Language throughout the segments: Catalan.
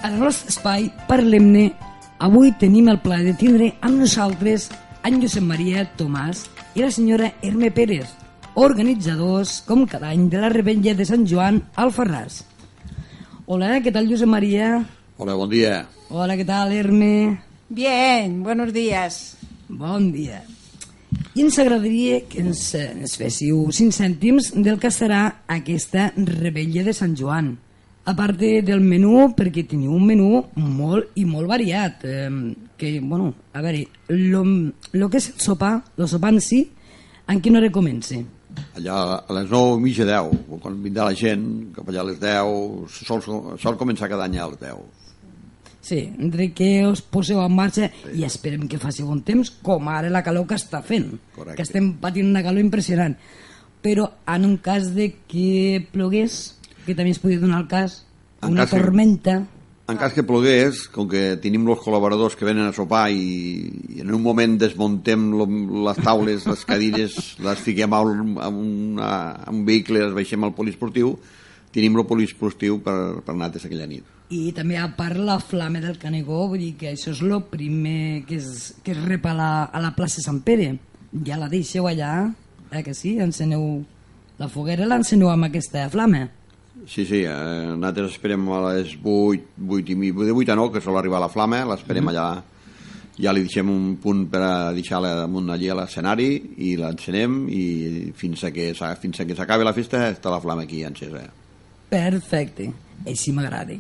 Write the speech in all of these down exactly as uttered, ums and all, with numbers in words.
al nostre espai Parlem-ne. Avui tenim el plaer de tindre amb nosaltres en Josep Maria Tomàs i la senyora Herme Pérez, organitzadors, com cada any, de la Revetlla de Sant Joan al Farràs. Hola, ¿qué tal, Josep María? Hola, bon dia. Hola, ¿qué tal, Herme? Bien, buenos días. Bon dia. I ens agradaria que ens, ens féssiu cinc cèntims del que serà aquesta Revetlla de Sant Joan. A part del menú, perquè teniu un menú molt i molt variat, eh, que, bueno, a veure, lo, lo que és el sopar, el sopar en si, en quina hora comença? Allà a les nou i mitja, deu, quan vindrà la gent, cap allà a les deu, sol, sol començar cada any a les deu. Sí, entre que us poseu en marxa sí. I esperem que faci bon temps, com ara la calor que està fent. Correcte. Que estem patint una calor impressionant. Però en un cas de que plogués, que també es podria donar el cas, una cas tormenta... Que, en cas que plogués, com que tenim els col·laboradors que venen a sopar i, i en un moment desmuntem lo, les taules, les cadires, les fiquem a un, a, una, a un vehicle, les baixem al poliesportiu, tenim el poliesportiu per, per anar des d'aquella nit. I també a part la flama del Canigó, vull dir que això és el primer que es, que es rep a la, a la plaça Sant Pere. Ja la deixeu allà, eh, que sí, enceneu la foguera, l'enceneu amb aquesta flama. Sí, sí, eh, nosaltres esperem a les vuit, vuit i mitja, de vuit a nou, que sol arribar la flama, l'esperem mm. allà, ja li deixem un punt per a deixar-la damunt allí a l'escenari i l'encenem i fins a que, fins a que s'acabi la festa està la flama aquí encesa. Perfecte, així m'agrada.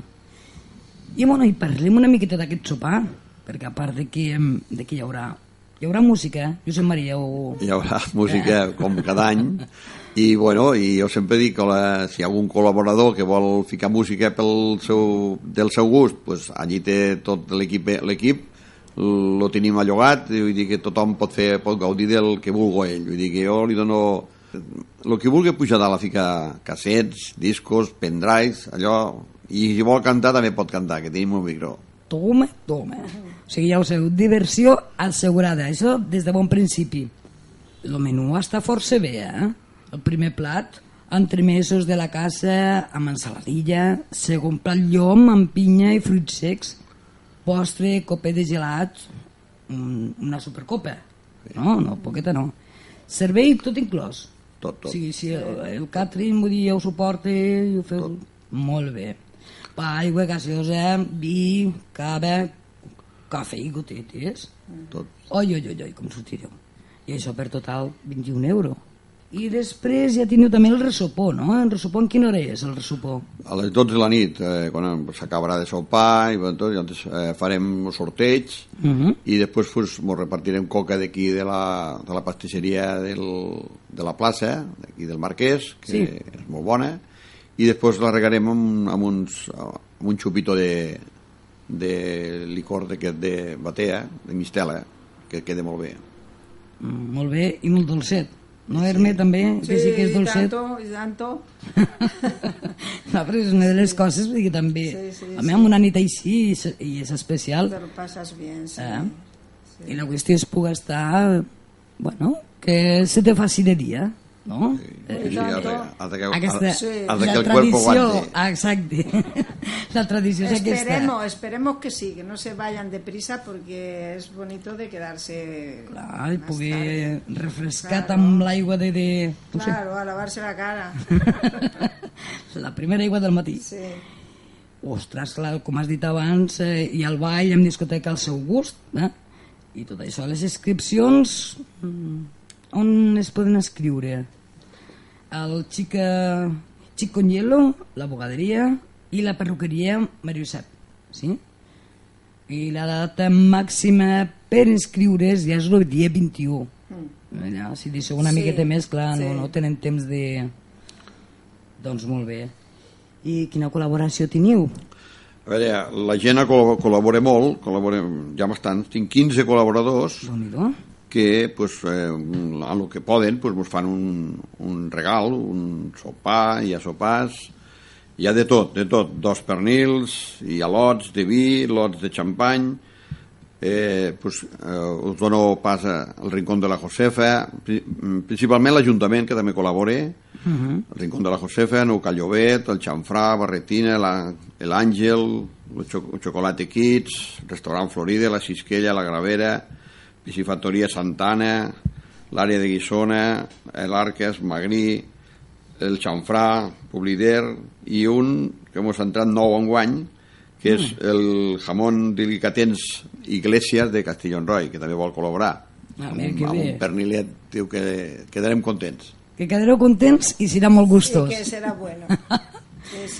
I, bueno, i parlem una miqueta d'aquest sopar, perquè a part de que, de que hi haurà hi haurà música, Josep Maria o... Hi haurà música com cada any i, bueno, i jo sempre dic que la, si hi ha algun col·laborador que vol ficar música pel seu, del seu gust, pues allí té tot l'equip, l'equip lo tenim allogat i vull dir que tothom pot fer, pot gaudir del que vulgui ell, vull dir que jo li dono el que vulgui pujar dalt a ficar cassets, discos, pendrives, allò, i si vol cantar també pot cantar, que tenim un micro. Toma, toma. O sigui, ja ho sabeu, diversió assegurada, això des de bon principi. El menú està força bé, eh? El primer plat, entremesos de la casa amb ensaladilla, segon plat llom amb pinya i fruits secs, postre, copet de gelat, una supercopa. No, no, poqueta no. Servei tot inclòs. Tot, tot. O sigui, si el, el catering, vull dir, ja ho suporta, i ho feu tot. Molt bé. Pa, aigua gaseosa, vi, cava, cafè i gotetes. Tot. Oi, oi, oi, oi, com sortireu. I això per total vint-i-un euros. I després ja teniu també el ressopó, no? El ressopó en quina hora és, el ressopó? A les dotze de la nit, eh, quan s'acabarà de sopar, i tot, llavors eh, farem un sorteig uh -huh. i després pues, mos repartirem coca d'aquí de la, de la pastisseria del, de la plaça, d'aquí del Marquès, que sí. És molt bona, i després la regarem amb, amb, uns, amb un xupito de, de licor d'aquest de batea, de mistela, que queda molt bé. Mm, molt bé, i molt dolcet. No, Herme, sí. També? Sí, que sí que és dolcet. i tanto, i tanto. No, però és una de les coses que també, sí, sí, a mi sí. Amb una nit així, i és especial. Te lo pasas bien, sí. Eh? Sí. I la qüestió és poder estar, bueno, que se te faci de dia, no? Sí, sí, sí, has de que, aquesta, sí. La el tradició, exacte, la tradició és esperemos, aquesta. Esperemos que sí, que no se vayan deprisa porque es bonito de quedarse. Clar, i poder refrescar claro. Amb l'aigua de... de no claro, sé. a lavarse la cara. La primera aigua del matí. Sí. Ostres, clar, com has dit abans, eh, i al ball amb discoteca al seu gust, eh? I tot això, les inscripcions... On es poden escriure? El Chica, Chic con Hielo, la bogaderia i la perruqueria Maria Josep, sí? I la data màxima per inscriure's ja és el dia vint-i-u. Mm. Allà, si deixeu una sí, miqueta més, clar, sí. no, no tenen temps de... Doncs molt bé. I quina col·laboració teniu? A veure, la gent col·labora molt, col·laborem ja bastants, tinc quinze col·laboradors que pues, eh, en el que poden pues, ens fan un, un regal, un sopar, hi ha sopars, hi ha de tot, de tot, dos pernils, hi ha lots de vi, lots de xampany, eh, pues, eh, us dono pas al Rincón de la Josefa, principalment l'Ajuntament, que també col·labora, uh -huh. el Rincón de la Josefa, Nou Callovet, el Xamfrà, Barretina, l'Àngel, el, Xo el Chocolate Kids, el Restaurant Florida, la Cisquella, la Gravera, Piscifactoria Santana, l'àrea de Guissona, l'Arques, Magrí, el Xamfrà, Publider, i un que hemos entrat nou enguany, que és el jamón delicatens Iglesias de Castellonroi, que també vol col·laborar. Ah, amb, mira, que amb bé. un pernilet, diu que quedarem contents. Que quedareu contents i serà molt gustós. Sí, que serà bueno. Sí, sí.